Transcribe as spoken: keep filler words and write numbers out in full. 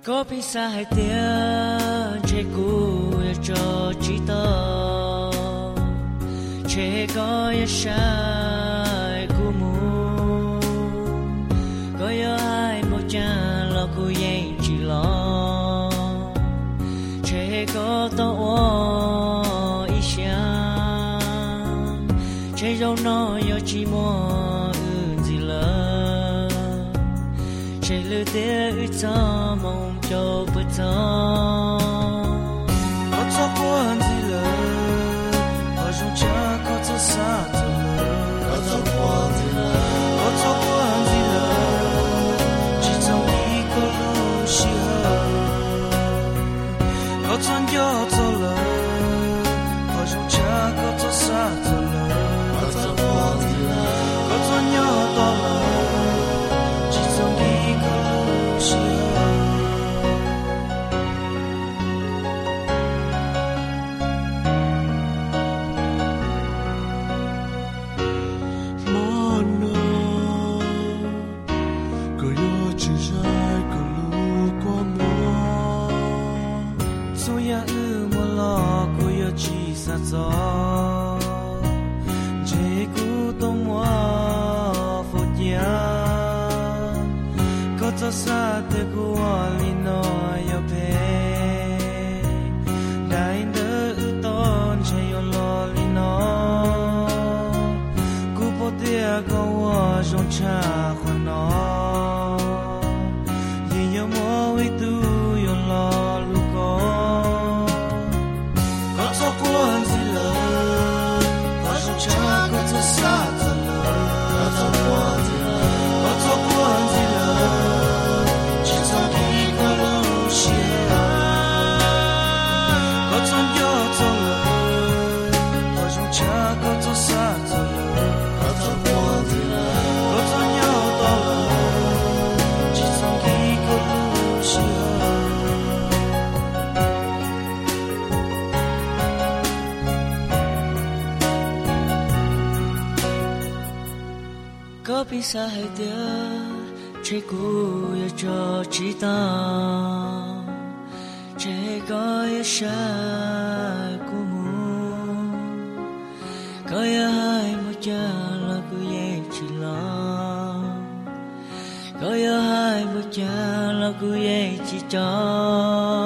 có biết xa hay tiếng chế cũ cho chỉ tao chế có yêu sai của mu có yêu ai một cha lo của yên chỉ lo chế có tao ý sáng chế dấu nó yêu chỉ mua gì lỡ chế lừa tiếc cho mong cho bữa thọ có cho quan gì lỡ có trong cha có cho xa cho lỡ có cho quan gì lỡ có cho quan gì lỡ chỉ trong đi có lúc xì hờ có cho nhớ cho lỡ có trong cha có cho xa cho lỡ có cho quan gì lỡ có cho nhớ to lỡ chỉ trong đi có lúc xì hờ gió chế cũ tông hoa phật gia có cho xa te của lino yo pe đại đỡ tôn chế yo lo lino cũ po tia có hoa trong cha khoan nó nhìn yo mo vi tu yo lo lu có có cho quan gì lỡ có trong cha có cho xa cho lỡ có cho quan gì lỡ có cho quan gì lỡ chỉ trong khi có lúc xì hờ có cho nhớ cho lỡ có trong cha có cho xa cho lỡ có cho quan gì lỡ có cho nhớ to lỡ chỉ trong khi có lúc xì hờ có biết xa hay tiếng chế cũ cho chỉ tao chế có yêu sai của mu có yêu hai một cha là của ye chỉ lo có yêu hai một cha là của ye chỉ cho